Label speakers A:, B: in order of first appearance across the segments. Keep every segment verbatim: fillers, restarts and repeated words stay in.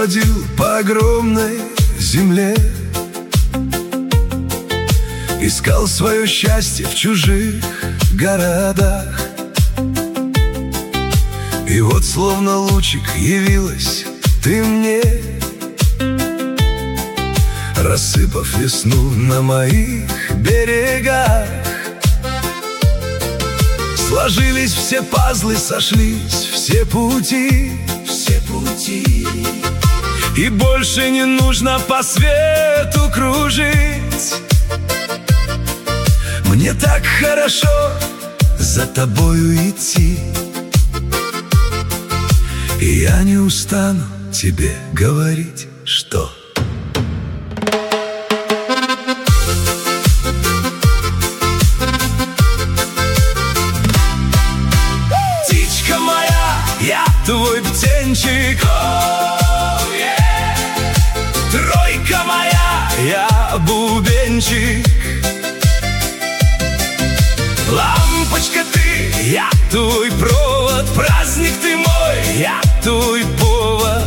A: бродил по огромной земле, искал свое счастье в чужих городах. И вот словно лучик явилась ты мне, рассыпав весну на моих берегах. Сложились все пазлы, сошлись все пути, все пути, и больше не нужно по свету кружить. Мне так хорошо за тобою идти, и я не устану тебе говорить, что птичка моя, я твой птенчик, oh, yeah. Тройка моя, я бубенчик. Лампочка ты, я твой провод, праздник ты мой, я твой повод.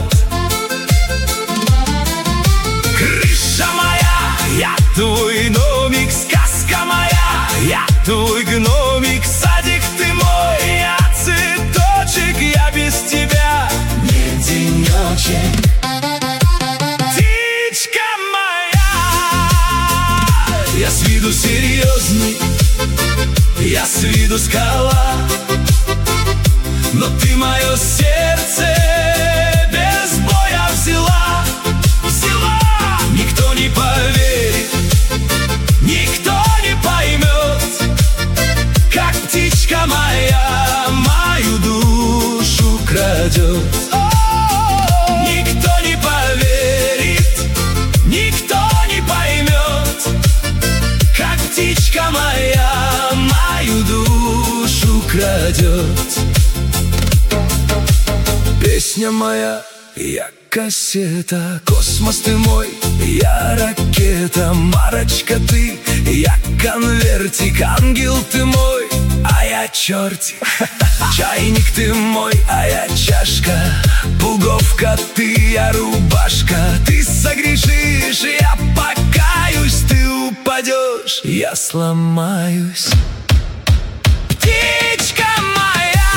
A: Крыша моя, я твой номик, сказка моя, я твой гномик, садик ты мой, я цветочек, я без тебя не денечек. Птичка моя, я с виду серьезный, я с виду скала, но ты мое сердце без боя взяла, взяла. Никто не поверит, никто не поймет, как птичка моя мою душу крадет. Никто не поверит, никто не поймет, как птичка моя мою душу крадет. Песня моя, я кассета, космос ты мой, я ракета. Марочка ты, я конвертик, ангел ты мой, а я чертик. Чайник ты мой, а я чашка, пуговка ты, я рубашка. Ты согрешишь, я покаюсь, ты упадешь, я сломаюсь. Птичка моя,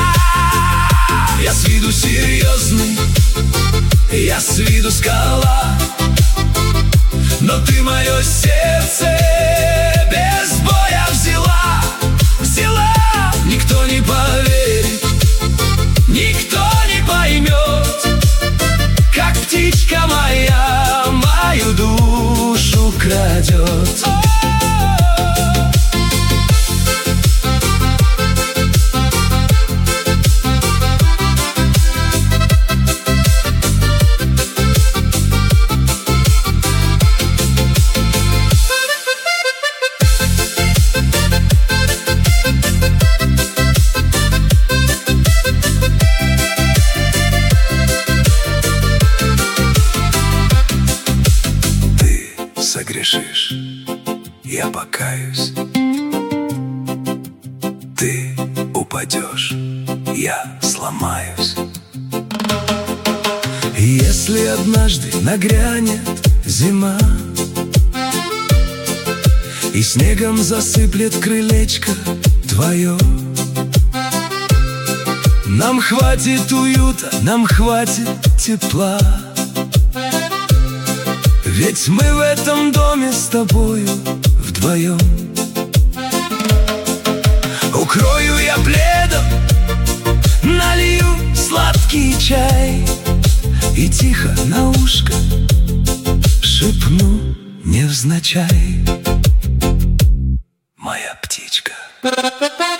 A: я с виду серьезный, я с виду скала, но ты мое сердце без боя взяла, взяла. Никто не поверит, никто не поймет, как птичка моя мою душу крадет. Согрешишь, я покаюсь, ты упадешь, я сломаюсь. Если однажды нагрянет зима и снегом засыплет крылечко твое, нам хватит уюта, нам хватит тепла. Ведь мы в этом доме с тобою вдвоем. Укрою я пледом, налью сладкий чай и тихо на ушко шепну невзначай: моя птичка.